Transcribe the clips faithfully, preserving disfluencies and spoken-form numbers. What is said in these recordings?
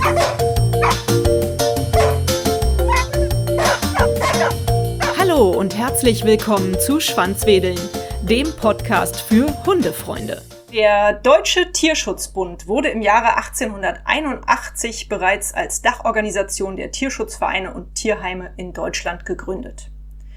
Hallo und herzlich willkommen zu Schwanzwedeln, dem Podcast für Hundefreunde. Der Deutsche Tierschutzbund wurde im Jahre achtzehnhunderteinundachtzig bereits als Dachorganisation der Tierschutzvereine und Tierheime in Deutschland gegründet.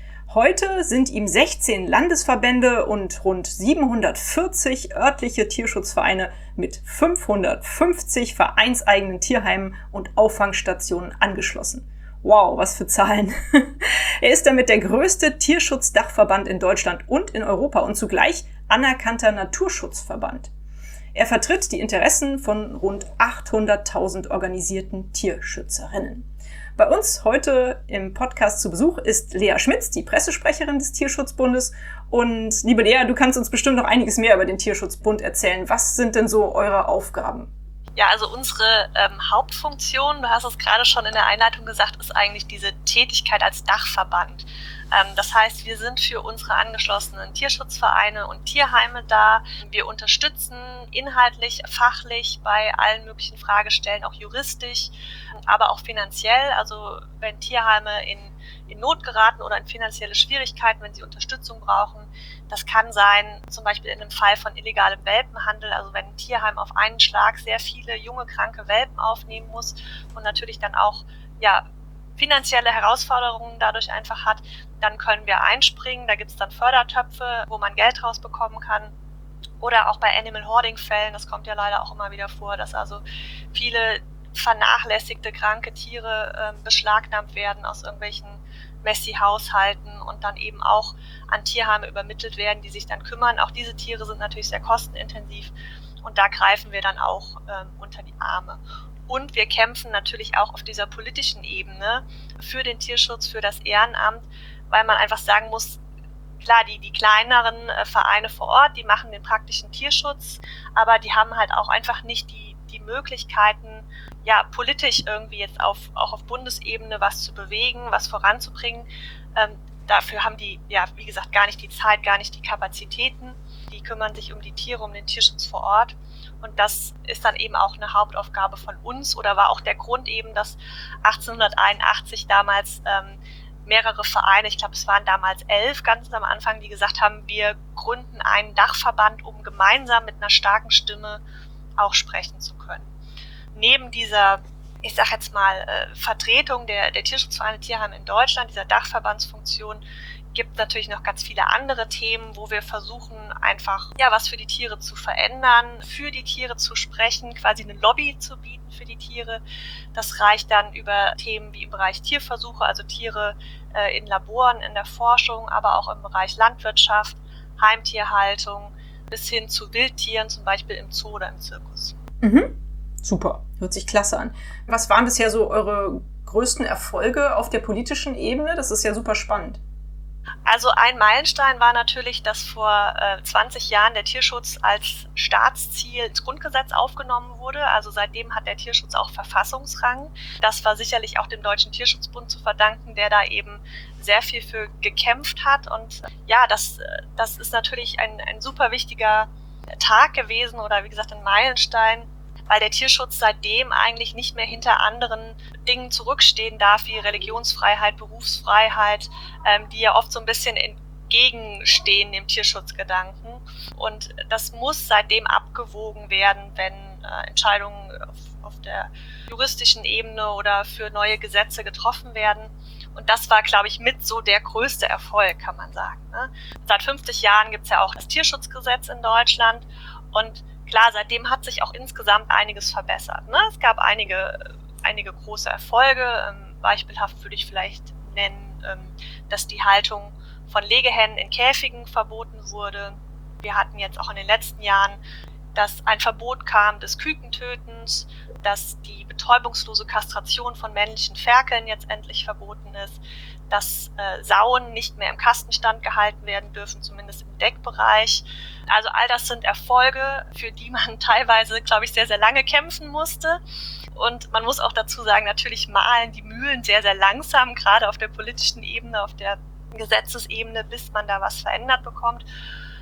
Heute sind ihm sechzehn Landesverbände und rund siebenhundertvierzig örtliche Tierschutzvereine mit fünfhundertfünfzig vereinseigenen Tierheimen und Auffangstationen angeschlossen. Wow, was für Zahlen. Er ist damit der größte Tierschutzdachverband in Deutschland und in Europa und zugleich anerkannter Naturschutzverband. Er vertritt die Interessen von rund achthunderttausend organisierten Tierschützerinnen. Bei uns heute im Podcast zu Besuch ist Lea Schmitz, die Pressesprecherin des Tierschutzbundes. Und liebe Lea, du kannst uns bestimmt noch einiges mehr über den Tierschutzbund erzählen. Was sind denn so eure Aufgaben? Ja, also unsere ähm, Hauptfunktion, du hast es gerade schon in der Einleitung gesagt, ist eigentlich diese Tätigkeit als Dachverband. Ähm, das heißt, wir sind für unsere angeschlossenen Tierschutzvereine und Tierheime da. Wir unterstützen inhaltlich, fachlich bei allen möglichen Fragestellen, auch juristisch, aber auch finanziell. Also wenn Tierheime in, in Not geraten oder in finanzielle Schwierigkeiten, wenn sie Unterstützung brauchen, das kann sein, zum Beispiel in einem Fall von illegalem Welpenhandel, also wenn ein Tierheim auf einen Schlag sehr viele junge, kranke Welpen aufnehmen muss und natürlich dann auch ja, finanzielle Herausforderungen dadurch einfach hat, dann können wir einspringen. Da gibt es dann Fördertöpfe, wo man Geld rausbekommen kann. Oder auch bei Animal Hoarding-Fällen, das kommt ja leider auch immer wieder vor, dass also viele vernachlässigte, kranke Tiere äh, beschlagnahmt werden aus irgendwelchen Messi-Haushalten und dann eben auch an Tierheime übermittelt werden, die sich dann kümmern. Auch diese Tiere sind natürlich sehr kostenintensiv und da greifen wir dann auch ähm, unter die Arme. Und wir kämpfen natürlich auch auf dieser politischen Ebene für den Tierschutz, für das Ehrenamt, weil man einfach sagen muss, klar, die, die kleineren äh, Vereine vor Ort, die machen den praktischen Tierschutz, aber die haben halt auch einfach nicht die, die Möglichkeiten, ja, politisch irgendwie jetzt auf, auch auf Bundesebene was zu bewegen, was voranzubringen. Ähm, dafür haben die, ja, wie gesagt, gar nicht die Zeit, gar nicht die Kapazitäten. Die kümmern sich um die Tiere, um den Tierschutz vor Ort. Und das ist dann eben auch eine Hauptaufgabe von uns oder war auch der Grund eben, dass achtzehnhunderteinundachtzig damals ähm, mehrere Vereine, ich glaube es waren damals elf ganz am Anfang, die gesagt haben, wir gründen einen Dachverband, um gemeinsam mit einer starken Stimme auch sprechen zu können. Neben dieser, ich sag jetzt mal, äh, Vertretung der, der Tierschutzvereine Tierheim in Deutschland, dieser Dachverbandsfunktion, gibt es natürlich noch ganz viele andere Themen, wo wir versuchen, einfach ja was für die Tiere zu verändern, für die Tiere zu sprechen, quasi eine Lobby zu bieten für die Tiere. Das reicht dann über Themen wie im Bereich Tierversuche, also Tiere äh, in Laboren, in der Forschung, aber auch im Bereich Landwirtschaft, Heimtierhaltung, bis hin zu Wildtieren, zum Beispiel im Zoo oder im Zirkus. Mhm. Super, hört sich klasse an. Was waren bisher so eure größten Erfolge auf der politischen Ebene? Das ist ja super spannend. Also ein Meilenstein war natürlich, dass vor äh, zwanzig Jahren der Tierschutz als Staatsziel ins Grundgesetz aufgenommen wurde. Also seitdem hat der Tierschutz auch Verfassungsrang. Das war sicherlich auch dem Deutschen Tierschutzbund zu verdanken, der da eben sehr viel für gekämpft hat. Und ja, das, das ist natürlich ein, ein super wichtiger Tag gewesen oder wie gesagt ein Meilenstein, weil der Tierschutz seitdem eigentlich nicht mehr hinter anderen Dingen zurückstehen darf, wie Religionsfreiheit, Berufsfreiheit, ähm, die ja oft so ein bisschen entgegenstehen dem Tierschutzgedanken. Und das muss seitdem abgewogen werden, wenn äh, Entscheidungen auf, auf der juristischen Ebene oder für neue Gesetze getroffen werden. Und das war, glaube ich, mit so der größte Erfolg, kann man sagen. Ne? Seit fünfzig Jahren gibt es ja auch das Tierschutzgesetz in Deutschland und klar, seitdem hat sich auch insgesamt einiges verbessert. Ne? Es gab einige, einige große Erfolge. Ähm, beispielhaft würde ich vielleicht nennen, ähm, dass die Haltung von Legehennen in Käfigen verboten wurde. Wir hatten jetzt auch in den letzten Jahren, dass ein Verbot kam des Kükentötens, dass die betäubungslose Kastration von männlichen Ferkeln jetzt endlich verboten ist, dass äh, Sauen nicht mehr im Kastenstand gehalten werden dürfen, zumindest im Deckbereich. Also all das sind Erfolge, für die man teilweise, glaube ich, sehr, sehr lange kämpfen musste. Und man muss auch dazu sagen, natürlich mahlen die Mühlen sehr, sehr langsam, gerade auf der politischen Ebene, auf der Gesetzesebene, bis man da was verändert bekommt.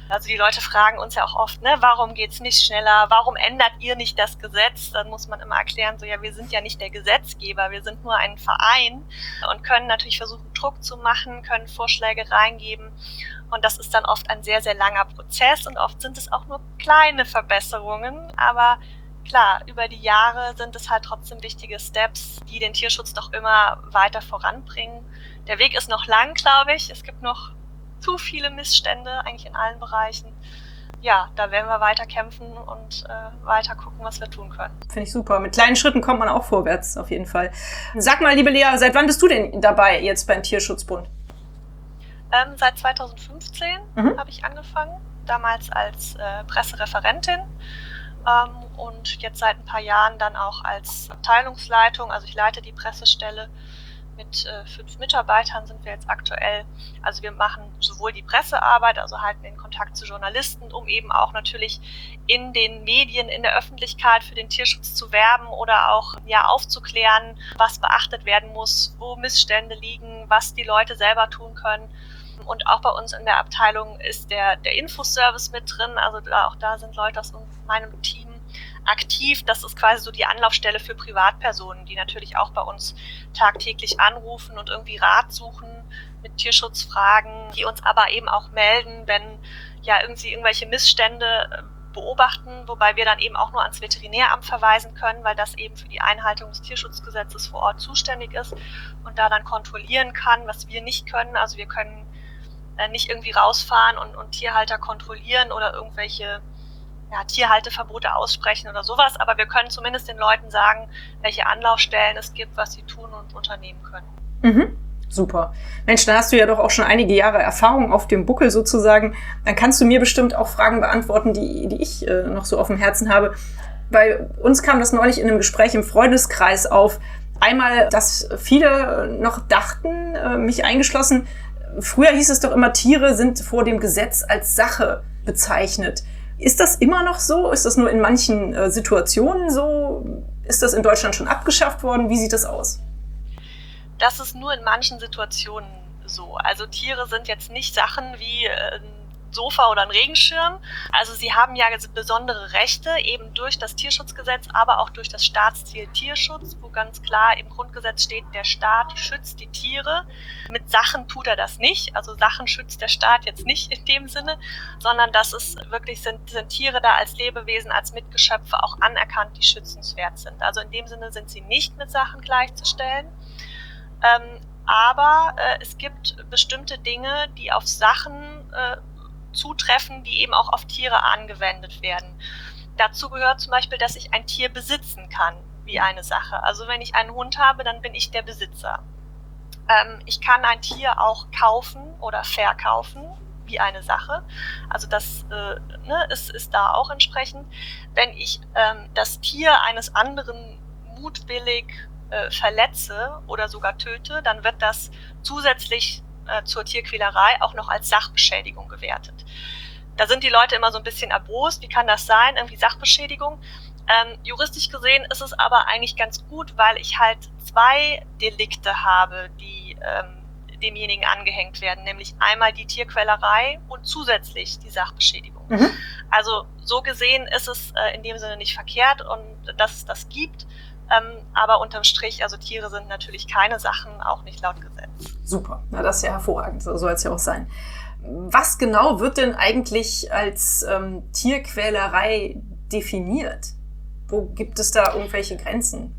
Also die Leute fragen uns ja auch oft, ne, warum geht's nicht schneller? Warum ändert ihr nicht das Gesetz? Dann muss man immer erklären, so ja, wir sind ja nicht der Gesetzgeber, wir sind nur ein Verein und können natürlich versuchen, Druck zu machen, können Vorschläge reingeben. Und das ist dann oft ein sehr, sehr langer Prozess und oft sind es auch nur kleine Verbesserungen. Aber klar, über die Jahre sind es halt trotzdem wichtige Steps, die den Tierschutz doch immer weiter voranbringen. Der Weg ist noch lang, glaube ich. Es gibt noch zu viele Missstände, eigentlich in allen Bereichen. Ja, da werden wir weiter kämpfen und äh, weiter gucken, was wir tun können. Finde ich super. Mit kleinen Schritten kommt man auch vorwärts, auf jeden Fall. Sag mal, liebe Lea, seit wann bist du denn dabei jetzt beim Tierschutzbund? Ähm, seit zweitausendfünfzehn mhm. habe ich angefangen, damals als äh, Pressereferentin ähm, und jetzt seit ein paar Jahren dann auch als Abteilungsleitung. Also ich leite die Pressestelle. Mit äh, fünf Mitarbeitern sind wir jetzt aktuell. Also wir machen sowohl die Pressearbeit, also halten den Kontakt zu Journalisten, um eben auch natürlich in den Medien, in der Öffentlichkeit für den Tierschutz zu werben oder auch ja aufzuklären, was beachtet werden muss, wo Missstände liegen, was die Leute selber tun können. Und auch bei uns in der Abteilung ist der, der Infoservice mit drin. Also da, auch da sind Leute aus meinem Team aktiv. Das ist quasi so die Anlaufstelle für Privatpersonen, die natürlich auch bei uns tagtäglich anrufen und irgendwie Rat suchen mit Tierschutzfragen, die uns aber eben auch melden, wenn ja irgendwie irgendwelche Missstände beobachten, wobei wir dann eben auch nur ans Veterinäramt verweisen können, weil das eben für die Einhaltung des Tierschutzgesetzes vor Ort zuständig ist und da dann kontrollieren kann, was wir nicht können. Also wir können nicht irgendwie rausfahren und, und Tierhalter kontrollieren oder irgendwelche ja, Tierhalteverbote aussprechen oder sowas, aber wir können zumindest den Leuten sagen, welche Anlaufstellen es gibt, was sie tun und unternehmen können. Mhm. Super. Mensch, dann hast du ja doch auch schon einige Jahre Erfahrung auf dem Buckel sozusagen. Dann kannst du mir bestimmt auch Fragen beantworten, die, die ich äh, noch so auf dem Herzen habe. Bei uns kam das neulich in einem Gespräch im Freundeskreis auf. Einmal, dass viele noch dachten, äh, mich eingeschlossen, früher hieß es doch immer, Tiere sind vor dem Gesetz als Sache bezeichnet. Ist das immer noch so? Ist das nur in manchen äh, Situationen so? Ist das in Deutschland schon abgeschafft worden? Wie sieht das aus? Das ist nur in manchen Situationen so. Also Tiere sind jetzt nicht Sachen wie äh, ein Sofa oder ein Regenschirm. Also sie haben ja besondere Rechte, eben durch das Tierschutzgesetz, aber auch durch das Staatsziel Tierschutz, wo ganz klar im Grundgesetz steht, der Staat schützt die Tiere. Mit Sachen tut er das nicht. Also Sachen schützt der Staat jetzt nicht in dem Sinne, sondern das ist wirklich, sind, sind Tiere da als Lebewesen, als Mitgeschöpfe auch anerkannt, die schützenswert sind. Also in dem Sinne sind sie nicht mit Sachen gleichzustellen. Ähm, aber äh, es gibt bestimmte Dinge, die auf Sachen äh, zutreffen, die eben auch auf Tiere angewendet werden. Dazu gehört zum Beispiel, dass ich ein Tier besitzen kann, wie eine Sache. Also wenn ich einen Hund habe, dann bin ich der Besitzer. Ähm, ich kann ein Tier auch kaufen oder verkaufen, wie eine Sache. Also das äh, ne, ist, ist da auch entsprechend. Wenn ich ähm, das Tier eines anderen mutwillig äh, verletze oder sogar töte, dann wird das zusätzlich zur Tierquälerei auch noch als Sachbeschädigung gewertet. Da sind die Leute immer so ein bisschen erbost. Wie kann das sein? Irgendwie Sachbeschädigung. Ähm, juristisch gesehen ist es aber eigentlich ganz gut, weil ich halt zwei Delikte habe, die ähm, demjenigen angehängt werden, nämlich einmal die Tierquälerei und zusätzlich die Sachbeschädigung. Mhm. Also so gesehen ist es äh, in dem Sinne nicht verkehrt und dass es das gibt. Ähm, aber unterm Strich, also Tiere sind natürlich keine Sachen, auch nicht laut Gesetz. Super, na, das ist ja hervorragend, so soll es ja auch sein. Was genau wird denn eigentlich als ähm, Tierquälerei definiert? Wo gibt es da irgendwelche Grenzen?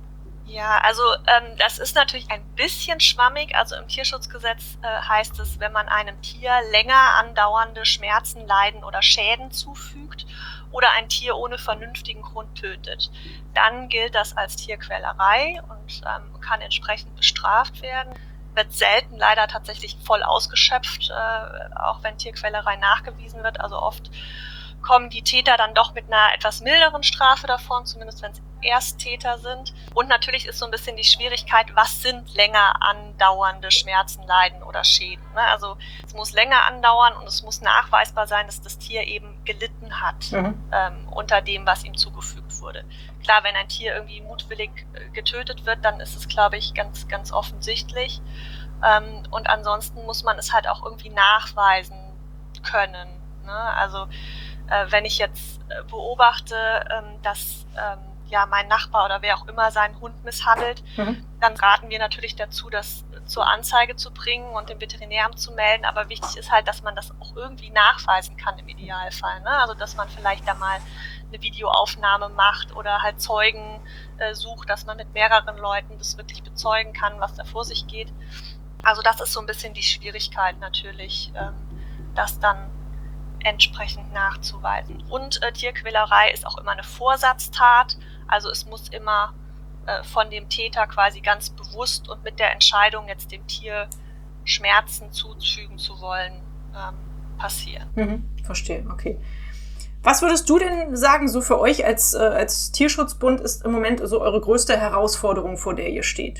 Ja, also ähm, das ist natürlich ein bisschen schwammig. Also im Tierschutzgesetz äh, heißt es, wenn man einem Tier länger andauernde Schmerzen, Leiden oder Schäden zufügt oder ein Tier ohne vernünftigen Grund tötet, dann gilt das als Tierquälerei und ähm, kann entsprechend bestraft werden. Wird selten leider tatsächlich voll ausgeschöpft, äh, auch wenn Tierquälerei nachgewiesen wird. Also oft kommen die Täter dann doch mit einer etwas milderen Strafe davon, zumindest wenn es Ersttäter sind. Und natürlich ist so ein bisschen die Schwierigkeit, was sind länger andauernde Schmerzen, Leiden oder Schäden. Ne? Also es muss länger andauern und es muss nachweisbar sein, dass das Tier eben gelitten hat mhm. ähm, unter dem, was ihm zugefügt wurde. Klar, wenn ein Tier irgendwie mutwillig getötet wird, dann ist es, glaube ich, ganz, ganz offensichtlich. Ähm, und ansonsten muss man es halt auch irgendwie nachweisen können. Ne? Also äh, wenn ich jetzt äh, beobachte, ähm, dass ähm, ja mein Nachbar oder wer auch immer seinen Hund misshandelt, mhm. dann raten wir natürlich dazu, das zur Anzeige zu bringen und dem Veterinäramt zu melden. Aber wichtig ist halt, dass man das auch irgendwie nachweisen kann im Idealfall. Ne? Also dass man vielleicht da mal eine Videoaufnahme macht oder halt Zeugen äh, sucht, dass man mit mehreren Leuten das wirklich bezeugen kann, was da vor sich geht. Also das ist so ein bisschen die Schwierigkeit natürlich, ähm, das dann entsprechend nachzuweisen. Und äh, Tierquälerei ist auch immer eine Vorsatztat, also es muss immer äh, von dem Täter quasi ganz bewusst und mit der Entscheidung, jetzt dem Tier Schmerzen zufügen zu wollen, ähm, passieren. Mhm, verstehe, okay. Was würdest du denn sagen, so für euch als, äh, als Tierschutzbund ist im Moment so eure größte Herausforderung, vor der ihr steht?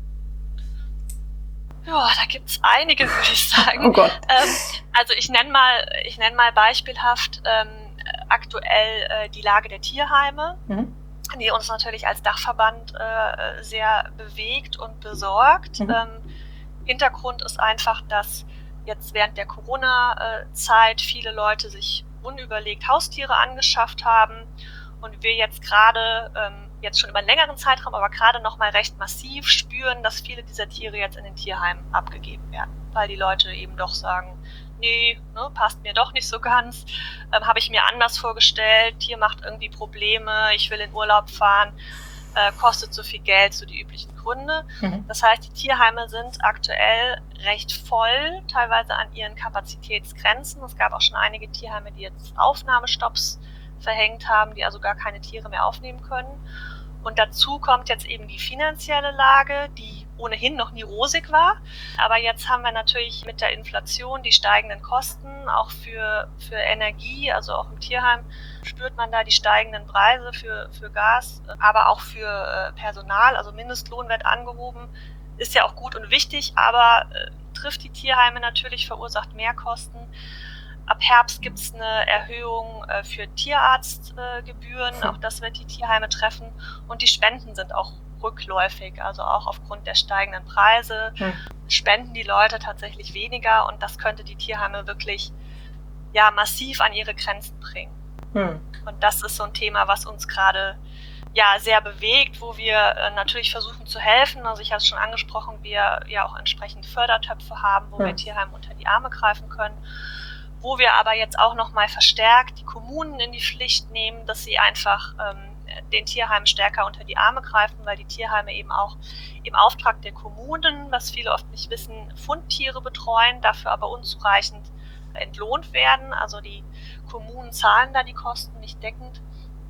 Ja, da gibt's einige, würde ich sagen. Oh Gott. Ähm, also ich nenne mal, ich nenne mal beispielhaft ähm, aktuell äh, die Lage der Tierheime, mhm. die uns natürlich als Dachverband äh, sehr bewegt und besorgt. Mhm. Ähm, Hintergrund ist einfach, dass jetzt während der Corona-Zeit viele Leute sich unüberlegt Haustiere angeschafft haben und wir jetzt gerade, ähm, jetzt schon über einen längeren Zeitraum, aber gerade noch mal recht massiv spüren, dass viele dieser Tiere jetzt in den Tierheimen abgegeben werden, weil die Leute eben doch sagen, nee, ne, passt mir doch nicht so ganz, ähm, habe ich mir anders vorgestellt, Tier macht irgendwie Probleme, ich will in Urlaub fahren, äh, kostet so viel Geld, so die üblichen Gründe. Mhm. Das heißt, die Tierheime sind aktuell recht voll, teilweise an ihren Kapazitätsgrenzen. Es gab auch schon einige Tierheime, die jetzt Aufnahmestopps verhängt haben, die also gar keine Tiere mehr aufnehmen können. Und dazu kommt jetzt eben die finanzielle Lage, die ohnehin noch nie rosig war. Aber jetzt haben wir natürlich mit der Inflation die steigenden Kosten, auch für, für Energie, also auch im Tierheim spürt man da die steigenden Preise für, für Gas, aber auch für Personal, also Mindestlohn wird angehoben, ist ja auch gut und wichtig, aber äh, trifft die Tierheime natürlich, verursacht Mehrkosten. Ab Herbst gibt es eine Erhöhung äh, für Tierarztgebühren, äh, auch das wird die Tierheime treffen. Und die Spenden sind auch rückläufig, also auch aufgrund der steigenden Preise hm. spenden die Leute tatsächlich weniger und das könnte die Tierheime wirklich ja, massiv an ihre Grenzen bringen. Hm. Und das ist so ein Thema, was uns gerade ja, sehr bewegt, wo wir äh, natürlich versuchen zu helfen. Also ich habe es schon angesprochen, wir ja auch entsprechend Fördertöpfe haben, wo hm. wir Tierheimen unter die Arme greifen können. Wo wir aber jetzt auch nochmal verstärkt die Kommunen in die Pflicht nehmen, dass sie einfach ähm, den Tierheimen stärker unter die Arme greifen, weil die Tierheime eben auch im Auftrag der Kommunen, was viele oft nicht wissen, Fundtiere betreuen, dafür aber unzureichend entlohnt werden. Also die Kommunen zahlen da die Kosten nicht deckend.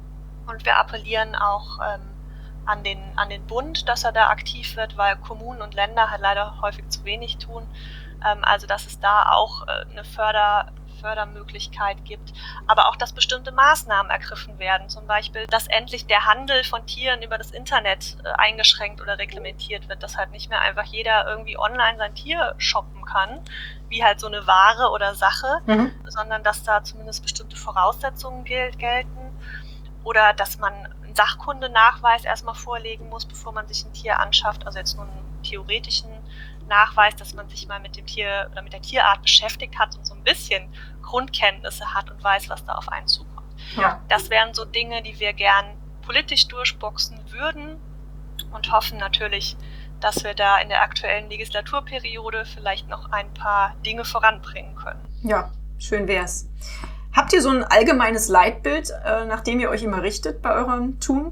Und wir appellieren auch ähm, an den, an den Bund, dass er da aktiv wird, weil Kommunen und Länder halt leider häufig zu wenig tun. Ähm, also dass es da auch äh, eine Förder Fördermöglichkeit gibt, aber auch, dass bestimmte Maßnahmen ergriffen werden, zum Beispiel, dass endlich der Handel von Tieren über das Internet äh, eingeschränkt oder reglementiert wird, dass halt nicht mehr einfach jeder irgendwie online sein Tier shoppen kann, wie halt so eine Ware oder Sache, mhm. sondern dass da zumindest bestimmte Voraussetzungen gel- gelten oder dass man einen Sachkundenachweis erstmal vorlegen muss, bevor man sich ein Tier anschafft, also jetzt nur einen theoretischen Nachweis, dass man sich mal mit dem Tier oder mit der Tierart beschäftigt hat und so ein bisschen Grundkenntnisse hat und weiß, was da auf einen zukommt. Ja. Das wären so Dinge, die wir gern politisch durchboxen würden und hoffen natürlich, dass wir da in der aktuellen Legislaturperiode vielleicht noch ein paar Dinge voranbringen können. Ja, schön wär's. Habt ihr so ein allgemeines Leitbild, äh, nach dem ihr euch immer richtet bei eurem Tun?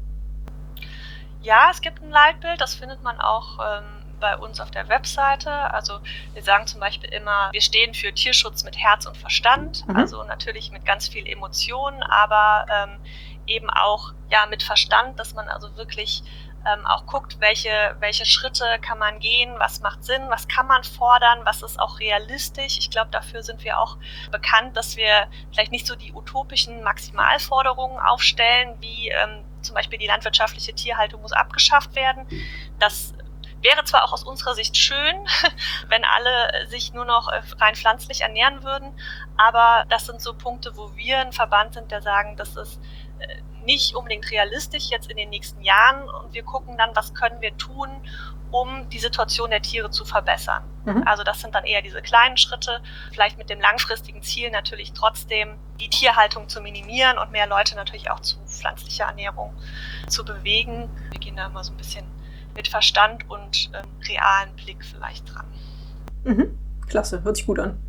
Ja, es gibt ein Leitbild, das findet man auch ähm, bei uns auf der Webseite. Also wir sagen zum Beispiel immer, wir stehen für Tierschutz mit Herz und Verstand, mhm. also natürlich mit ganz viel Emotionen, aber ähm, eben auch ja mit Verstand, dass man also wirklich ähm, auch guckt, welche, welche Schritte kann man gehen, was macht Sinn, was kann man fordern, was ist auch realistisch. Ich glaube, dafür sind wir auch bekannt, dass wir vielleicht nicht so die utopischen Maximalforderungen aufstellen, wie ähm, zum Beispiel die landwirtschaftliche Tierhaltung muss abgeschafft werden. Das wäre zwar auch aus unserer Sicht schön, wenn alle sich nur noch rein pflanzlich ernähren würden, aber das sind so Punkte, wo wir ein Verband sind, der sagen, das ist nicht unbedingt realistisch jetzt in den nächsten Jahren und wir gucken dann, was können wir tun, um die Situation der Tiere zu verbessern. Mhm. Also das sind dann eher diese kleinen Schritte, vielleicht mit dem langfristigen Ziel natürlich trotzdem die Tierhaltung zu minimieren und mehr Leute natürlich auch zu pflanzlicher Ernährung zu bewegen. Wir gehen da mal so ein bisschen mit Verstand und ähm, realen Blick vielleicht dran. Mhm. Klasse, hört sich gut an.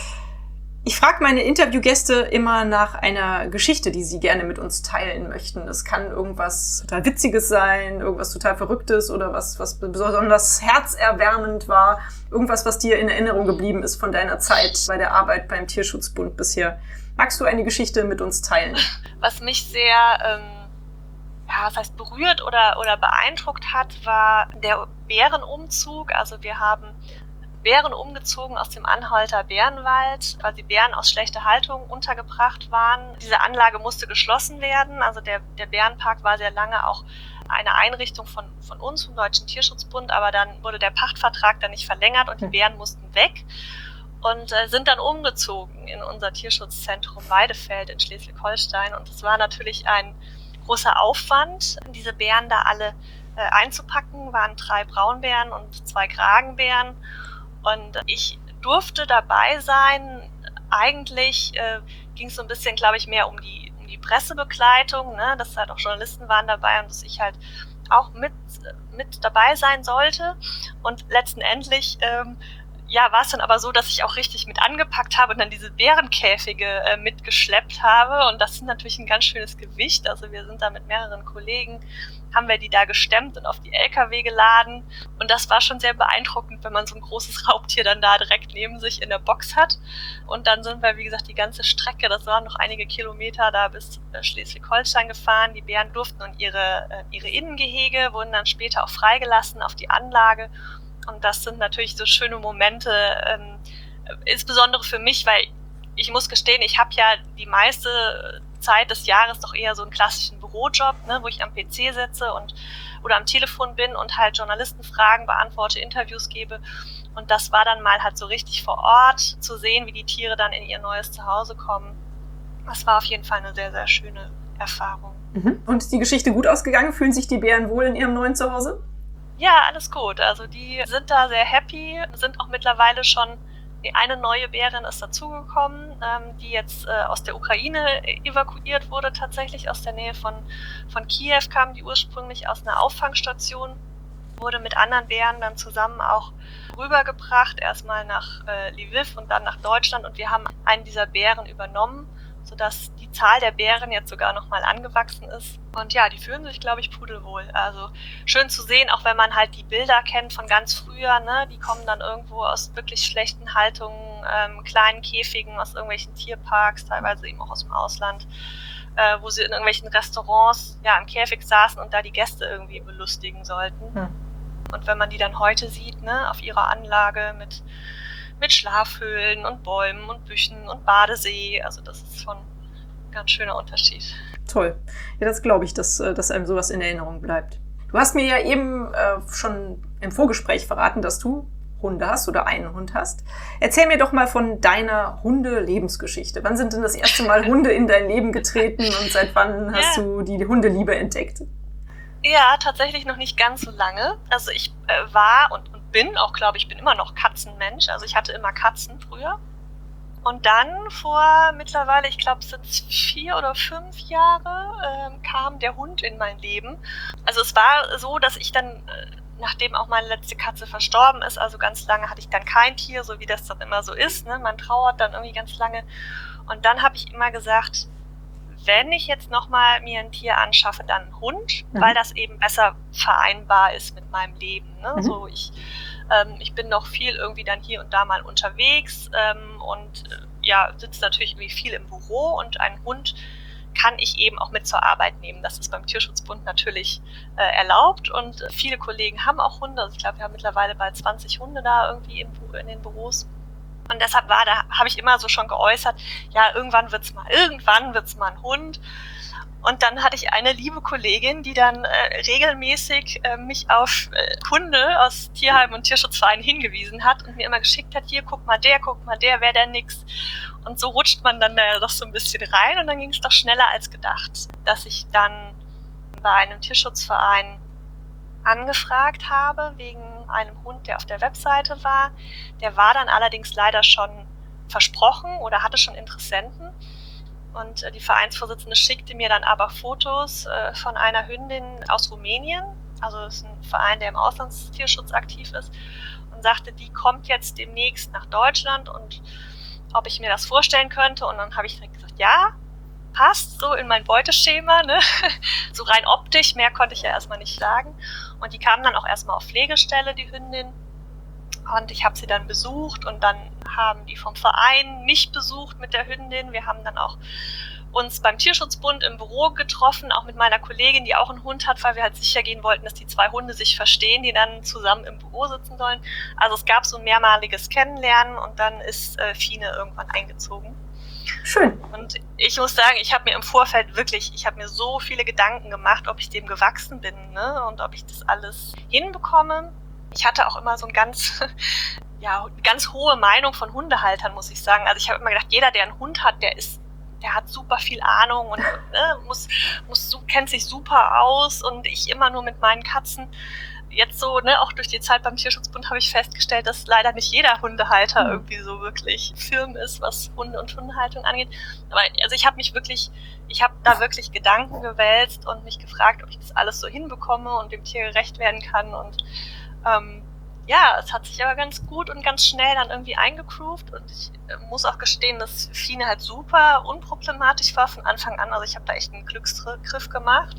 Ich frage meine Interviewgäste immer nach einer Geschichte, die sie gerne mit uns teilen möchten. Das kann irgendwas total Witziges sein, irgendwas total Verrücktes oder was, was besonders herzerwärmend war. Irgendwas, was dir in Erinnerung geblieben ist von deiner Zeit bei der Arbeit beim Tierschutzbund bisher. Magst du eine Geschichte mit uns teilen? Was mich sehr, ähm, ja, was heißt berührt oder, oder beeindruckt hat, war der Bärenumzug. Also wir haben Bären umgezogen aus dem Anhalter Bärenwald, weil die Bären aus schlechter Haltung untergebracht waren. Diese Anlage musste geschlossen werden. Also der, der Bärenpark war sehr lange auch eine Einrichtung von, von uns, vom Deutschen Tierschutzbund, aber dann wurde der Pachtvertrag dann nicht verlängert und die Bären mussten weg und äh, sind dann umgezogen in unser Tierschutzzentrum Weidefeld in Schleswig-Holstein. Und es war natürlich ein großer Aufwand, diese Bären da alle äh, einzupacken. Waren drei Braunbären und zwei Kragenbären. Und ich durfte dabei sein. Eigentlich äh, ging es so ein bisschen, glaube ich, mehr um die, um die Pressebegleitung, ne? Dass halt auch Journalisten waren dabei und dass ich halt auch mit, mit dabei sein sollte. Und letztendlich ähm, ja, war es dann aber so, dass ich auch richtig mit angepackt habe und dann diese Bärenkäfige äh, mitgeschleppt habe. Und das ist natürlich ein ganz schönes Gewicht. Also wir sind da mit mehreren Kollegen, haben wir die da gestemmt und auf die L K W geladen. Und das war schon sehr beeindruckend, wenn man so ein großes Raubtier dann da direkt neben sich in der Box hat. Und dann sind wir, wie gesagt, die ganze Strecke, das waren noch einige Kilometer, da bis Schleswig-Holstein gefahren. Die Bären durften und ihre, äh, ihre Innengehege wurden dann später auch freigelassen auf die Anlage. Und das sind natürlich so schöne Momente, ähm, insbesondere für mich, weil ich muss gestehen, ich habe ja die meiste Zeit des Jahres doch eher so einen klassischen Bürojob, ne, wo ich am P C sitze und oder am Telefon bin und halt Journalistenfragen beantworte, Interviews gebe. Und das war dann mal halt so richtig vor Ort zu sehen, wie die Tiere dann in ihr neues Zuhause kommen. Das war auf jeden Fall eine sehr, sehr schöne Erfahrung. Mhm. Und ist die Geschichte gut ausgegangen? Fühlen sich die Bären wohl in ihrem neuen Zuhause? Ja, alles gut. Also die sind da sehr happy, sind auch mittlerweile schon, eine neue Bärin ist dazugekommen, ähm, die jetzt äh, aus der Ukraine evakuiert wurde, tatsächlich aus der Nähe von, von Kiew kam die ursprünglich aus einer Auffangstation, wurde mit anderen Bären dann zusammen auch rübergebracht, erstmal nach äh, Lviv und dann nach Deutschland und wir haben einen dieser Bären übernommen, sodass die Zahl der Bären jetzt sogar nochmal angewachsen ist. Und ja, die fühlen sich, glaube ich, pudelwohl. Also schön zu sehen, auch wenn man halt die Bilder kennt von ganz früher, ne? Die kommen dann irgendwo aus wirklich schlechten Haltungen, ähm, kleinen Käfigen, aus irgendwelchen Tierparks, teilweise eben auch aus dem Ausland, äh, wo sie in irgendwelchen Restaurants ja im Käfig saßen und da die Gäste irgendwie belustigen sollten. Hm. Und wenn man die dann heute sieht, ne, auf ihrer Anlage mit mit Schlafhöhlen und Bäumen und Büchen und Badesee. Also das ist schon ein ganz schöner Unterschied. Toll. Ja, das glaube ich, dass, dass einem sowas in Erinnerung bleibt. Du hast mir ja eben äh, schon im Vorgespräch verraten, dass du Hunde hast oder einen Hund hast. Erzähl mir doch mal von deiner Hunde-Lebensgeschichte. Wann sind denn das erste Mal Hunde in dein Leben getreten und seit wann hast ja. du die Hundeliebe entdeckt? Ja, tatsächlich noch nicht ganz so lange. Also ich äh, war und, und bin, auch glaube ich, bin immer noch Katzenmensch. Also ich hatte immer Katzen früher. Und dann vor mittlerweile, ich glaube, es sind vier oder fünf Jahre, äh, kam der Hund in mein Leben. Also es war so, dass ich dann, äh, nachdem auch meine letzte Katze verstorben ist, also ganz lange hatte ich dann kein Tier, so wie das dann immer so ist. Ne? Man trauert dann irgendwie ganz lange. Und dann habe ich immer gesagt, wenn ich jetzt nochmal mir ein Tier anschaffe, dann einen Hund, mhm. weil das eben besser vereinbar ist mit meinem Leben. Ne? Mhm. So ich, ähm, ich bin noch viel irgendwie dann hier und da mal unterwegs ähm, und äh, ja, sitze natürlich irgendwie viel im Büro und einen Hund kann ich eben auch mit zur Arbeit nehmen. Das ist beim Tierschutzbund natürlich äh, erlaubt und äh, viele Kollegen haben auch Hunde. Also ich glaube, wir haben mittlerweile bald zwanzig Hunde da irgendwie im, in den Büros. Und deshalb war, da habe ich immer so schon geäußert, ja, irgendwann wird's mal, irgendwann wird's mal ein Hund. Und dann hatte ich eine liebe Kollegin, die dann äh, regelmäßig äh, mich auf äh, Hunde aus Tierheimen und Tierschutzvereinen hingewiesen hat und mir immer geschickt hat, hier, guck mal der, guck mal der, wer der nix. Und so rutscht man dann da doch so ein bisschen rein und dann ging es doch schneller als gedacht, dass ich dann bei einem Tierschutzverein angefragt habe wegen einem Hund, der auf der Webseite war. Der war dann allerdings leider schon versprochen oder hatte schon Interessenten. Und äh, die Vereinsvorsitzende schickte mir dann aber Fotos äh, von einer Hündin aus Rumänien. Also das ist ein Verein, der im Auslandstierschutz aktiv ist. Und sagte, die kommt jetzt demnächst nach Deutschland und ob ich mir das vorstellen könnte. Und dann habe ich direkt gesagt, ja, passt so in mein Beuteschema, ne? So rein optisch, mehr konnte ich ja erstmal nicht sagen. Und die kam dann auch erstmal auf Pflegestelle, die Hündin. Und ich habe sie dann besucht und dann haben die vom Verein mich besucht mit der Hündin. Wir haben dann auch uns beim Tierschutzbund im Büro getroffen, auch mit meiner Kollegin, die auch einen Hund hat, weil wir halt sicher gehen wollten, dass die zwei Hunde sich verstehen, die dann zusammen im Büro sitzen sollen. Also es gab so ein mehrmaliges Kennenlernen und dann ist äh, Fine irgendwann eingezogen. Schön. Und ich muss sagen, ich habe mir im Vorfeld wirklich, ich habe mir so viele Gedanken gemacht, ob ich dem gewachsen bin, ne, und ob ich das alles hinbekomme. Ich hatte auch immer so ein ganz, ja, ganz hohe Meinung von Hundehaltern, muss ich sagen. Also ich habe immer gedacht, jeder, der einen Hund hat, der ist, der hat super viel Ahnung und ne, muss, muss, kennt sich super aus und ich immer nur mit meinen Katzen. Jetzt so, ne, auch durch die Zeit beim Tierschutzbund habe ich festgestellt, dass leider nicht jeder Hundehalter mhm. irgendwie so wirklich firm ist, was Hunde und Hundehaltung angeht. Aber also ich habe mich wirklich, ich habe da wirklich Gedanken gewälzt und mich gefragt, ob ich das alles so hinbekomme und dem Tier gerecht werden kann. Und ähm, ja, es hat sich aber ganz gut und ganz schnell dann irgendwie eingegroovt und ich äh, muss auch gestehen, dass Fine halt super unproblematisch war von Anfang an. Also ich habe da echt einen Glücksgriff gemacht.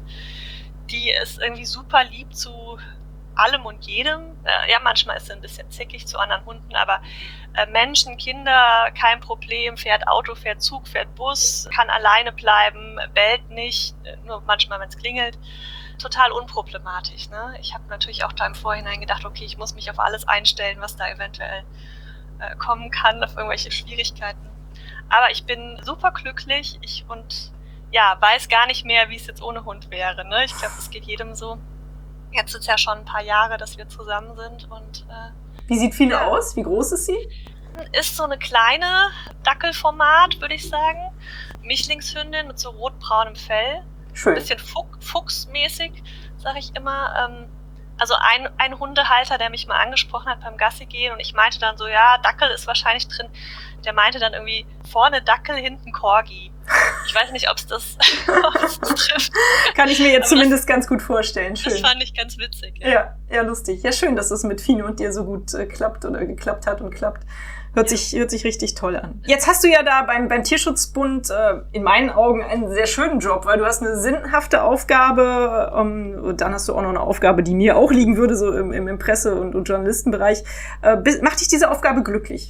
Die ist irgendwie super lieb zu allem und jedem. Ja, manchmal ist sie ein bisschen zickig zu anderen Hunden, aber äh, Menschen, Kinder, kein Problem, fährt Auto, fährt Zug, fährt Bus, kann alleine bleiben, bellt nicht, nur manchmal, wenn es klingelt. Total unproblematisch. Ne? Ich habe natürlich auch da im Vorhinein gedacht, okay, ich muss mich auf alles einstellen, was da eventuell äh, kommen kann, auf irgendwelche Schwierigkeiten. Aber ich bin super glücklich ich, und ja, weiß gar nicht mehr, wie es jetzt ohne Hund wäre. Ne? Ich glaube, es geht jedem so. Jetzt sind es ja schon ein paar Jahre, dass wir zusammen sind. Und, äh, wie sieht Fine ja. aus? Wie groß ist sie? Ist so eine kleine Dackelformat, würde ich sagen. Mischlingshündin mit so rotbraunem Fell. Schön. Ein bisschen Fuch- fuchsmäßig, sage ich immer. Ähm, also ein, ein Hundehalter, der mich mal angesprochen hat beim Gassi gehen und ich meinte dann so, ja, Dackel ist wahrscheinlich drin. Der meinte dann irgendwie, vorne Dackel, hinten Corgi. Ich weiß nicht, ob es das, das trifft. Kann ich mir jetzt Aber zumindest das, ganz gut vorstellen. Schön. Das fand ich ganz witzig. Ja, ja, ja lustig. Ja, schön, dass es mit Fine und dir so gut äh, klappt oder geklappt hat und klappt. Hört, ja. sich, hört sich richtig toll an. Jetzt hast du ja da beim, beim Tierschutzbund äh, in meinen Augen einen sehr schönen Job, weil du hast eine sinnhafte Aufgabe ähm, und dann hast du auch noch eine Aufgabe, die mir auch liegen würde, so im, im Presse- und, und Journalistenbereich. Äh, macht dich diese Aufgabe glücklich?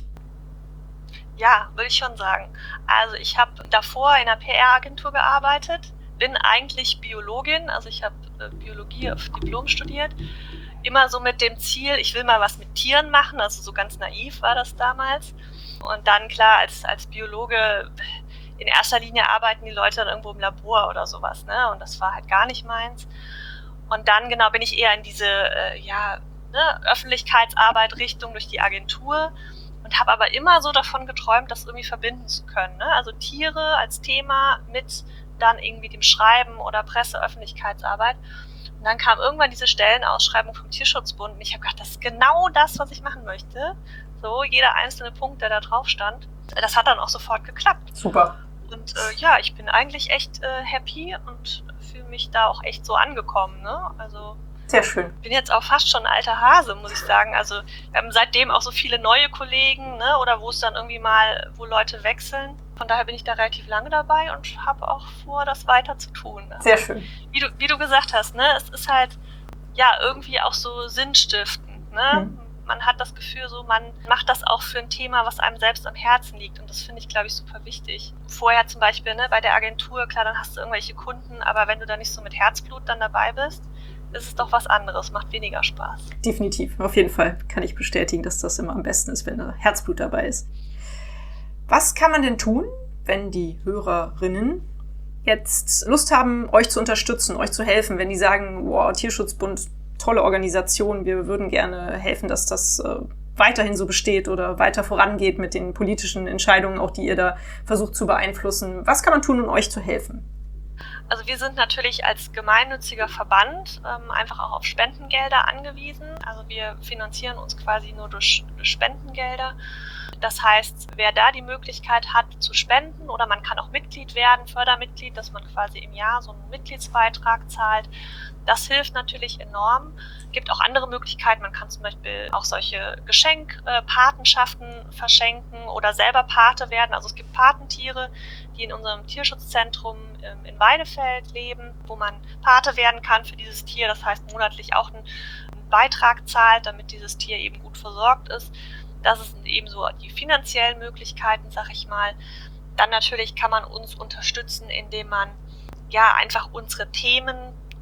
Ja, würde ich schon sagen. Also ich habe davor in einer P R-Agentur gearbeitet, bin eigentlich Biologin, also ich habe äh, Biologie auf Diplom studiert. Immer so mit dem Ziel, ich will mal was mit Tieren machen, also so ganz naiv war das damals. Und dann klar, als, als Biologe, in erster Linie arbeiten die Leute dann irgendwo im Labor oder sowas, ne? Und das war halt gar nicht meins. Und dann genau bin ich eher in diese äh, ja, ne, Öffentlichkeitsarbeit Richtung durch die Agentur und habe aber immer so davon geträumt, das irgendwie verbinden zu können, ne? Also Tiere als Thema mit dann irgendwie dem Schreiben oder Presse-, Öffentlichkeitsarbeit. Und dann kam irgendwann diese Stellenausschreibung vom Tierschutzbund und ich habe gedacht, das ist genau das, was ich machen möchte. So, jeder einzelne Punkt, der da drauf stand. Das hat dann auch sofort geklappt. Super. Und äh, ja, ich bin eigentlich echt äh, happy und fühle mich da auch echt so angekommen. Ne? Also sehr schön. Ich bin jetzt auch fast schon ein alter Hase, muss ich sagen. Also wir haben seitdem auch so viele neue Kollegen, ne? Oder wo es dann irgendwie mal, wo Leute wechseln. Von daher bin ich da relativ lange dabei und habe auch vor, das weiter zu tun. Also, sehr schön. Wie du, wie du gesagt hast, ne? Es ist halt ja irgendwie auch so sinnstiftend. Ne? Hm. Man hat das Gefühl, so man macht das auch für ein Thema, was einem selbst am Herzen liegt. Und das finde ich, glaube ich, super wichtig. Vorher zum Beispiel ne, bei der Agentur, klar, dann hast du irgendwelche Kunden, aber wenn du da nicht so mit Herzblut dann dabei bist, ist es doch was anderes, macht weniger Spaß. Definitiv, auf jeden Fall kann ich bestätigen, dass das immer am besten ist, wenn da Herzblut dabei ist. Was kann man denn tun, wenn die Hörerinnen jetzt Lust haben, euch zu unterstützen, euch zu helfen, wenn die sagen, wow, Tierschutzbund, tolle Organisation, wir würden gerne helfen, dass das äh, weiterhin so besteht oder weiter vorangeht mit den politischen Entscheidungen, auch die ihr da versucht zu beeinflussen. Was kann man tun, um euch zu helfen? Also wir sind natürlich als gemeinnütziger Verband ähm, einfach auch auf Spendengelder angewiesen. Also wir finanzieren uns quasi nur durch, durch Spendengelder. Das heißt, wer da die Möglichkeit hat zu spenden oder man kann auch Mitglied werden, Fördermitglied, dass man quasi im Jahr so einen Mitgliedsbeitrag zahlt, das hilft natürlich enorm. Es gibt auch andere Möglichkeiten. Man kann zum Beispiel auch solche Geschenkpatenschaften verschenken oder selber Pate werden. Also es gibt Patentiere, die in unserem Tierschutzzentrum in Weidefeld leben, wo man Pate werden kann für dieses Tier. Das heißt, monatlich auch einen Beitrag zahlt, damit dieses Tier eben gut versorgt ist. Das sind eben so die finanziellen Möglichkeiten, sag ich mal. Dann natürlich kann man uns unterstützen, indem man ja einfach unsere Themen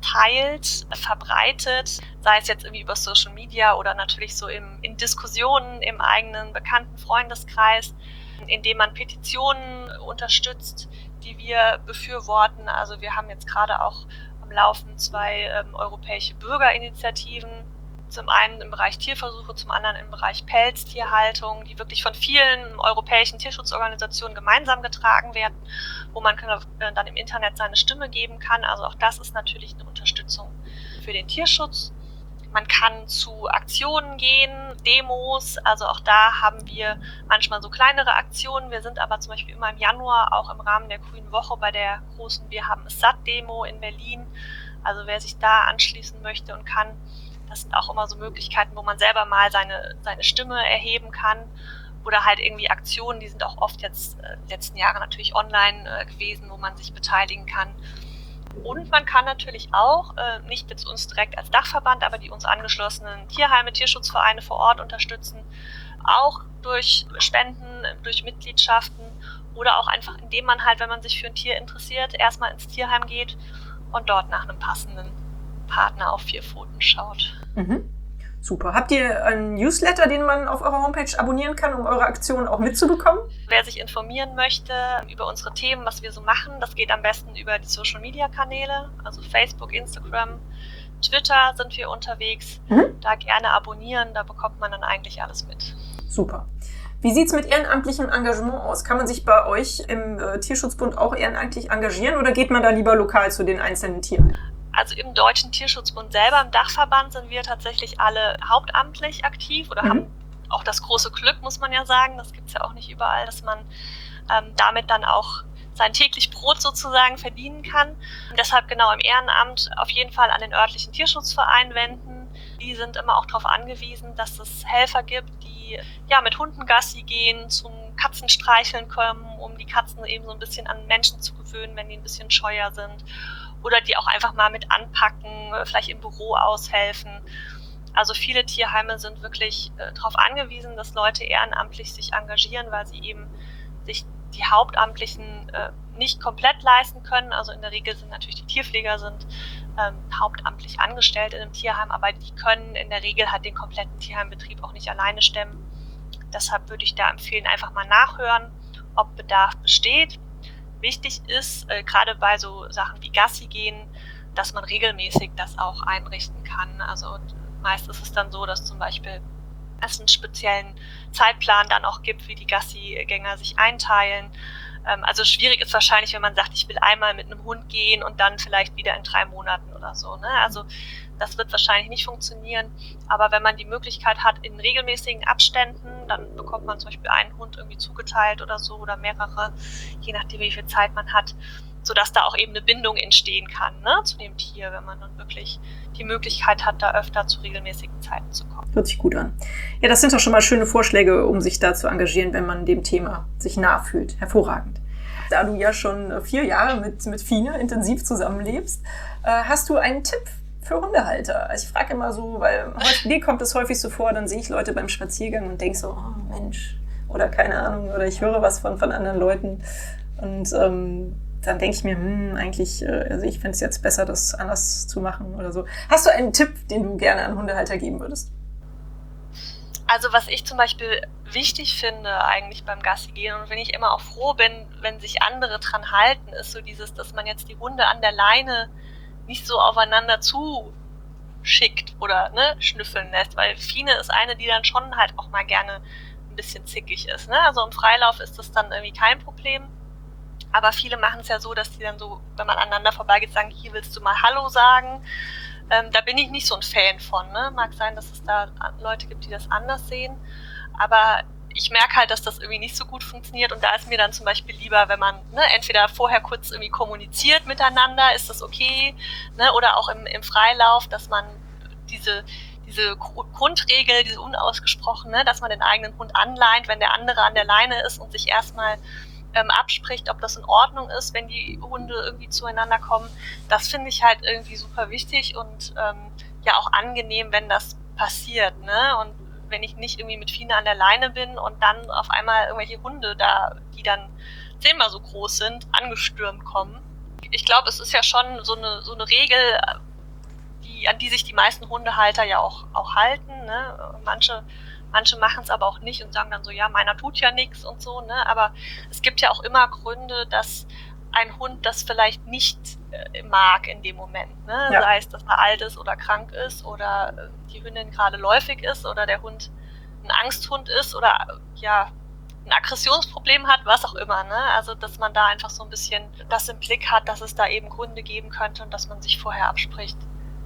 teilt, verbreitet, sei es jetzt irgendwie über Social Media oder natürlich so im, in Diskussionen im eigenen bekannten Freundeskreis, indem man Petitionen unterstützt, die wir befürworten. Also wir haben jetzt gerade auch am Laufen zwei ähm, europäische Bürgerinitiativen, zum einen im Bereich Tierversuche, zum anderen im Bereich Pelztierhaltung, die wirklich von vielen europäischen Tierschutzorganisationen gemeinsam getragen werden, wo man dann im Internet seine Stimme geben kann. Also auch das ist natürlich eine Unterstützung für den Tierschutz. Man kann zu Aktionen gehen, Demos, also auch da haben wir manchmal so kleinere Aktionen. Wir sind aber zum Beispiel immer im Januar auch im Rahmen der Grünen Woche bei der großen Wir haben es satt Demo in Berlin. Also wer sich da anschließen möchte und kann, das sind auch immer so Möglichkeiten, wo man selber mal seine, seine Stimme erheben kann. Oder halt irgendwie Aktionen, die sind auch oft jetzt äh, letzten Jahre natürlich online äh, gewesen, wo man sich beteiligen kann. Und man kann natürlich auch, äh, nicht jetzt uns direkt als Dachverband, aber die uns angeschlossenen Tierheime, Tierschutzvereine vor Ort unterstützen, auch durch Spenden, durch Mitgliedschaften oder auch einfach, indem man halt, wenn man sich für ein Tier interessiert, erstmal ins Tierheim geht und dort nach einem passenden Partner auf vier Pfoten schaut. Mhm. Super. Habt ihr einen Newsletter, den man auf eurer Homepage abonnieren kann, um eure Aktionen auch mitzubekommen? Wer sich informieren möchte über unsere Themen, was wir so machen, das geht am besten über die Social-Media-Kanäle, also Facebook, Instagram, Twitter sind wir unterwegs. Mhm. Da gerne abonnieren, da bekommt man dann eigentlich alles mit. Super. Wie sieht es mit ehrenamtlichem Engagement aus? Kann man sich bei euch im äh, Tierschutzbund auch ehrenamtlich engagieren oder geht man da lieber lokal zu den einzelnen Tieren? Also im Deutschen Tierschutzbund selber, im Dachverband, sind wir tatsächlich alle hauptamtlich aktiv oder mhm. haben auch das große Glück, muss man ja sagen, das gibt es ja auch nicht überall, dass man ähm, damit dann auch sein täglich Brot sozusagen verdienen kann. Und deshalb genau im Ehrenamt auf jeden Fall an den örtlichen Tierschutzverein wenden. Die sind immer auch darauf angewiesen, dass es Helfer gibt, die ja mit Hunden Gassi gehen, zum Katzenstreicheln kommen, um die Katzen eben so ein bisschen an Menschen zu gewöhnen, wenn die ein bisschen scheuer sind. Oder die auch einfach mal mit anpacken, vielleicht im Büro aushelfen. Also viele Tierheime sind wirklich äh, darauf angewiesen, dass Leute ehrenamtlich sich engagieren, weil sie eben sich die Hauptamtlichen äh, nicht komplett leisten können. Also in der Regel sind natürlich die Tierpfleger sind ähm, hauptamtlich angestellt in einem Tierheim, aber die können in der Regel halt den kompletten Tierheimbetrieb auch nicht alleine stemmen. Deshalb würde ich da empfehlen, einfach mal nachhören, ob Bedarf besteht. Wichtig ist, äh, gerade bei so Sachen wie Gassi gehen, dass man regelmäßig das auch einrichten kann. Also meist ist es dann so, dass zum Beispiel es einen speziellen Zeitplan dann auch gibt, wie die Gassi-Gänger sich einteilen. Ähm, also schwierig ist wahrscheinlich, wenn man sagt, ich will einmal mit einem Hund gehen und dann vielleicht wieder in drei Monaten oder so. Ne? Also das wird wahrscheinlich nicht funktionieren. Aber wenn man die Möglichkeit hat, in regelmäßigen Abständen, dann bekommt man zum Beispiel einen Hund irgendwie zugeteilt oder so oder mehrere, je nachdem, wie viel Zeit man hat, sodass da auch eben eine Bindung entstehen kann, ne, zu dem Tier, wenn man dann wirklich die Möglichkeit hat, da öfter zu regelmäßigen Zeiten zu kommen. Hört sich gut an. Ja, das sind doch schon mal schöne Vorschläge, um sich da zu engagieren, wenn man dem Thema sich nah fühlt. Hervorragend. Da du ja schon vier Jahre mit, mit Fine intensiv zusammenlebst, äh, hast du einen Tipp für Hundehalter? Also ich frage immer so, weil mir kommt es häufig so vor, dann sehe ich Leute beim Spaziergang und denke so, oh Mensch, oder keine Ahnung, oder ich höre was von, von anderen Leuten und ähm, dann denke ich mir, hm, eigentlich, äh, also ich finde es jetzt besser, das anders zu machen oder so. Hast du einen Tipp, den du gerne an Hundehalter geben würdest? Also was ich zum Beispiel wichtig finde eigentlich beim Gassi gehen und wenn ich immer auch froh bin, wenn sich andere dran halten, ist so dieses, dass man jetzt die Hunde an der Leine nicht so aufeinander zuschickt oder ne, schnüffeln lässt, weil Fine ist eine, die dann schon halt auch mal gerne ein bisschen zickig ist. Ne? Also im Freilauf ist das dann irgendwie kein Problem, aber viele machen es ja so, dass die dann so, wenn man aneinander vorbeigeht, sagen, hier willst du mal Hallo sagen. Ähm, da bin ich nicht so ein Fan von. Ne? Mag sein, dass es da Leute gibt, die das anders sehen. Aber ich merke halt, dass das irgendwie nicht so gut funktioniert. Und da ist mir dann zum Beispiel lieber, wenn man ne, entweder vorher kurz irgendwie kommuniziert miteinander, ist das okay? Ne? Oder auch im, im Freilauf, dass man diese, diese Grundregel, diese unausgesprochene, dass man den eigenen Hund anleint, wenn der andere an der Leine ist und sich erstmal Ähm, abspricht, ob das in Ordnung ist, wenn die Hunde irgendwie zueinander kommen. Das finde ich halt irgendwie super wichtig und ähm, ja auch angenehm, wenn das passiert. Ne? Und wenn ich nicht irgendwie mit Fine an der Leine bin und dann auf einmal irgendwelche Hunde da, die dann zehnmal so groß sind, angestürmt kommen. Ich glaube, es ist ja schon so eine, so eine Regel, die, an die sich die meisten Hundehalter ja auch, auch halten. Ne? Manche Manche machen es aber auch nicht und sagen dann so, ja, meiner tut ja nichts und so, ne? Aber es gibt ja auch immer Gründe, dass ein Hund das vielleicht nicht äh, mag in dem Moment, ne? Ja. Sei es, dass er alt ist oder krank ist oder äh, die Hündin gerade läufig ist oder der Hund ein Angsthund ist oder äh, ja, ein Aggressionsproblem hat, was auch immer, ne? Also, dass man da einfach so ein bisschen das im Blick hat, dass es da eben Gründe geben könnte und dass man sich vorher abspricht.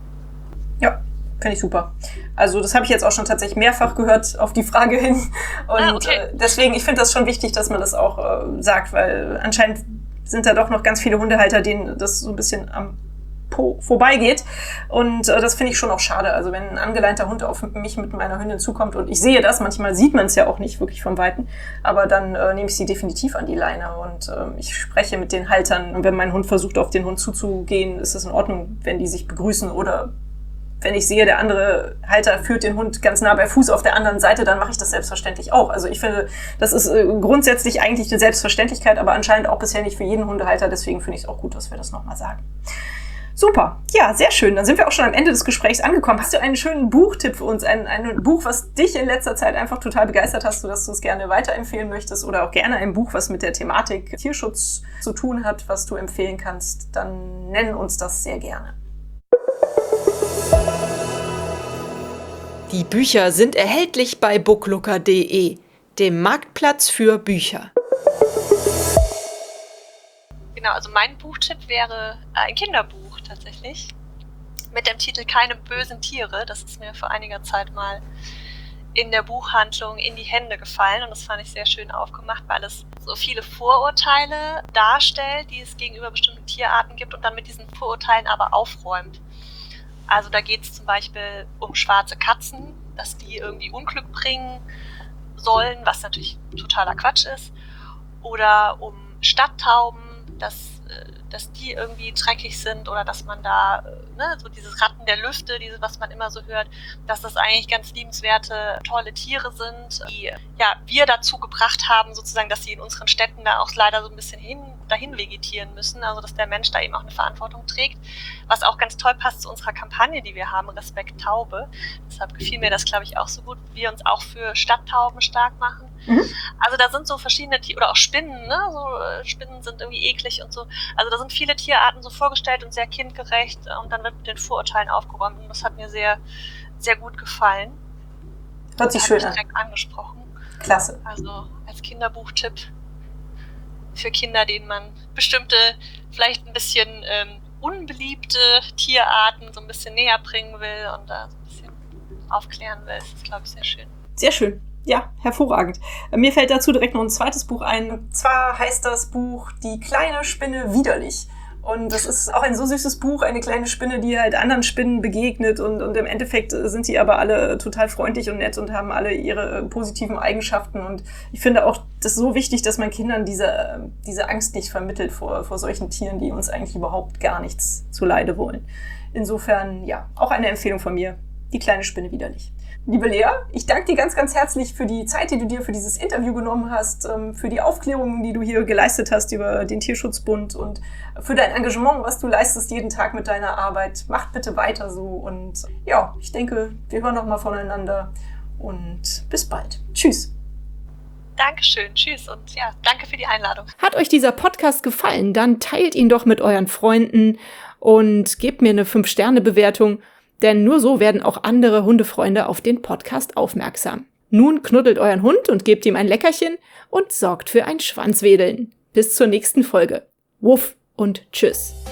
Ja. Finde ich super. Also das habe ich jetzt auch schon tatsächlich mehrfach gehört auf die Frage hin. Und ah, okay. äh, deswegen, ich finde das schon wichtig, dass man das auch äh, sagt, weil anscheinend sind da doch noch ganz viele Hundehalter, denen das so ein bisschen am Po vorbeigeht. Und äh, das finde ich schon auch schade. Also wenn ein angeleinter Hund auf mich mit meiner Hündin zukommt und ich sehe das, manchmal sieht man es ja auch nicht wirklich vom Weiten, aber dann äh, nehme ich sie definitiv an die Leine und äh, ich spreche mit den Haltern. Und wenn mein Hund versucht, auf den Hund zuzugehen, ist es in Ordnung, wenn die sich begrüßen oder wenn ich sehe, der andere Halter führt den Hund ganz nah bei Fuß auf der anderen Seite, dann mache ich das selbstverständlich auch. Also ich finde, das ist äh, grundsätzlich eigentlich eine Selbstverständlichkeit, aber anscheinend auch bisher nicht für jeden Hundehalter. Deswegen finde ich es auch gut, dass wir das nochmal sagen. Super. Ja, sehr schön. Dann sind wir auch schon am Ende des Gesprächs angekommen. Hast du einen schönen Buchtipp für uns? Ein, ein Buch, was dich in letzter Zeit einfach total begeistert hast, sodass du es gerne weiterempfehlen möchtest oder auch gerne ein Buch, was mit der Thematik Tierschutz zu tun hat, was du empfehlen kannst, dann nenn uns das sehr gerne. Die Bücher sind erhältlich bei booklooker punkt de, dem Marktplatz für Bücher. Genau, also mein Buchtipp wäre ein Kinderbuch tatsächlich mit dem Titel Keine bösen Tiere. Das ist mir vor einiger Zeit mal in der Buchhandlung in die Hände gefallen und das fand ich sehr schön aufgemacht, weil es so viele Vorurteile darstellt, die es gegenüber bestimmten Tierarten gibt und dann mit diesen Vorurteilen aber aufräumt. Also da geht es zum Beispiel um schwarze Katzen, dass die irgendwie Unglück bringen sollen, was natürlich totaler Quatsch ist. Oder um Stadttauben, dass, dass die irgendwie dreckig sind oder dass man da, ne, so dieses Ratten der Lüfte, dieses, was man immer so hört, dass das eigentlich ganz liebenswerte, tolle Tiere sind, die ja wir dazu gebracht haben, sozusagen, dass sie in unseren Städten da auch leider so ein bisschen hin, dahin vegetieren müssen, also dass der Mensch da eben auch eine Verantwortung trägt, was auch ganz toll passt zu unserer Kampagne, die wir haben, Respekt Taube. Deshalb gefiel mir das, glaube ich, auch so gut, wir uns auch für Stadttauben stark machen. Mhm. Also da sind so verschiedene Tiere, oder auch Spinnen, ne? So, Spinnen sind irgendwie eklig und so. Also da sind viele Tierarten so vorgestellt und sehr kindgerecht und dann wird mit den Vorurteilen aufgeräumt und das hat mir sehr, sehr gut gefallen. Hört sich schön an. Direkt angesprochen. Klasse. Also als Kinderbuchtipp für Kinder, denen man bestimmte, vielleicht ein bisschen ähm, unbeliebte Tierarten so ein bisschen näher bringen will und da so ein bisschen aufklären will. Das ist, glaube ich, sehr schön. Sehr schön. Ja, hervorragend. Mir fällt dazu direkt noch ein zweites Buch ein. Und zwar heißt das Buch Die kleine Spinne widerlich. Und das ist auch ein so süßes Buch, eine kleine Spinne, die halt anderen Spinnen begegnet. Und, und im Endeffekt sind sie aber alle total freundlich und nett und haben alle ihre positiven Eigenschaften. Und ich finde auch, das ist so wichtig, dass man Kindern diese, diese Angst nicht vermittelt vor, vor solchen Tieren, die uns eigentlich überhaupt gar nichts zuleide wollen. Insofern, ja, auch eine Empfehlung von mir. Die kleine Spinne widerlich. Liebe Lea, ich danke dir ganz, ganz herzlich für die Zeit, die du dir für dieses Interview genommen hast, für die Aufklärungen, die du hier geleistet hast über den Tierschutzbund und für dein Engagement, was du leistest jeden Tag mit deiner Arbeit. Macht bitte weiter so und ja, ich denke, wir hören noch mal voneinander und bis bald. Tschüss. Dankeschön, tschüss und ja, danke für die Einladung. Hat euch dieser Podcast gefallen, dann teilt ihn doch mit euren Freunden und gebt mir eine fünf Sterne Bewertung, denn nur so werden auch andere Hundefreunde auf den Podcast aufmerksam. Nun knuddelt euren Hund und gebt ihm ein Leckerchen und sorgt für ein Schwanzwedeln. Bis zur nächsten Folge. Wuff und tschüss.